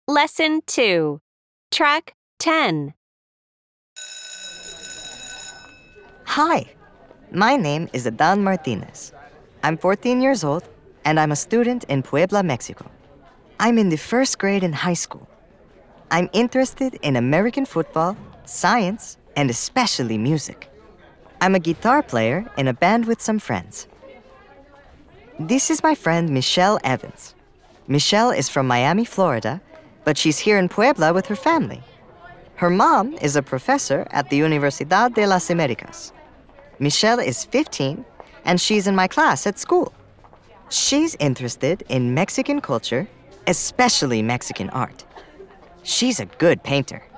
Lesson 2, Track 10. Hi, my name is Adan Martinez. I'm 14 years old, and I'm a student in Puebla, Mexico. I'm in the first grade in high school. I'm interested in American football, science, and especially music. I'm a guitar player in a band with some friends. This is my friend Michelle Evans. Michelle is from Miami, Florida, but she's here in Puebla with her family. Her mom is a professor at the Universidad de las Americas. Michelle is 15, and she's in my class at school. She's interested in Mexican culture, especially Mexican art. She's a good painter.